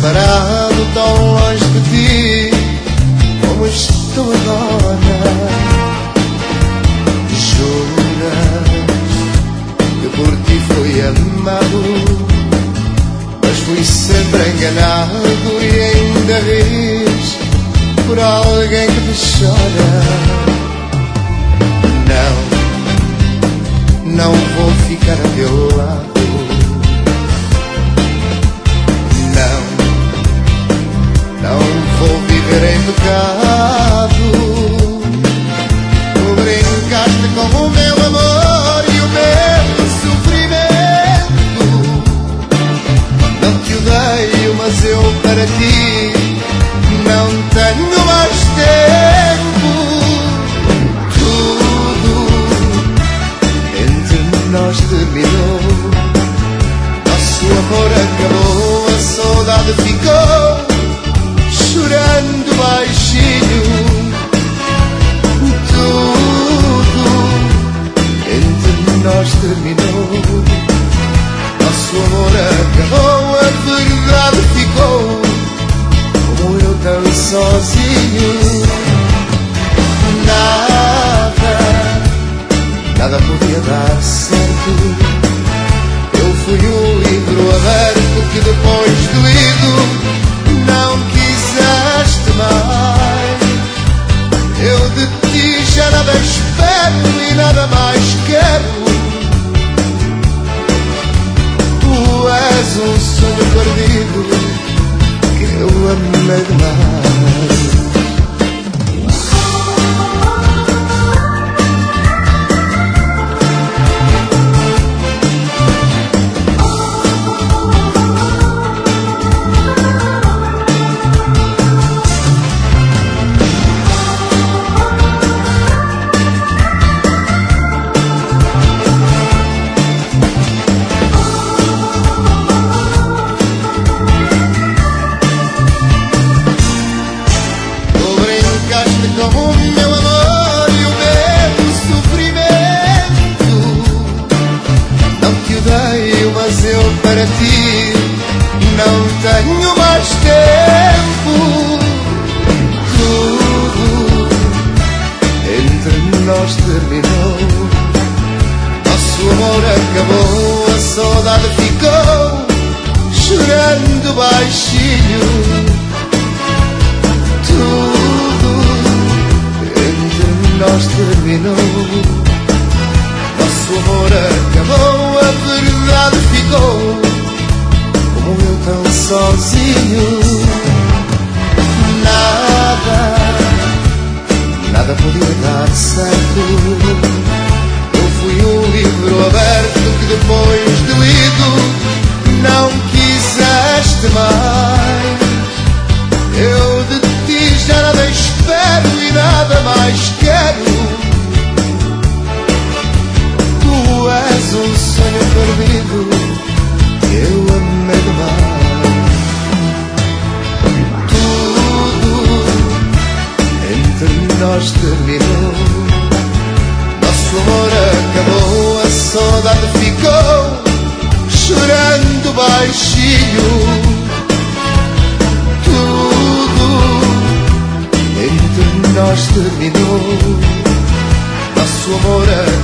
parado tão longe de ti, como estou agora. Juras que por ti fui amado, mas fui sempre enganado e ainda ris por alguém que te chora. Não vou ficar a teu lado. Não vou viver em pecado. Tu brincaste com o meu amor e o meu sofrimento. Não te odeio, mas eu para ti não tenho mais tempo. Tudo entre nós terminou. Nosso amor acabou, a saudade ficou chorando baixinho. Tudo entre nós terminou. Nosso amor acabou, a verdade ficou como eu tão sozinho. Nada podia dar certo. Eu fui o livro aberto que depois do lido não quiseste mais. Eu de ti já nada espero e nada mais quero. Tu és um sonho perdido que eu amei demais. Com o meu amor e o meu sofrimento. Não te odeio, mas eu para ti não tenho mais tempo. Tudo entre nós terminou. Nosso amor acabou, a saudade ficou chorando baixinho. Nós terminou. Nosso amor acabou, a verdade ficou como eu tão sozinho. Nada podia dar certo. Eu fui um livro aberto que depois de lido não quiseste mais. Eu de ti já nada espero e nada mais quero. Tu és um sonho perdido que eu amei demais. Tudo entre nós terminou. Nosso amor acabou, a saudade ficou chorando baixinho. Nós terminou. Nosso amor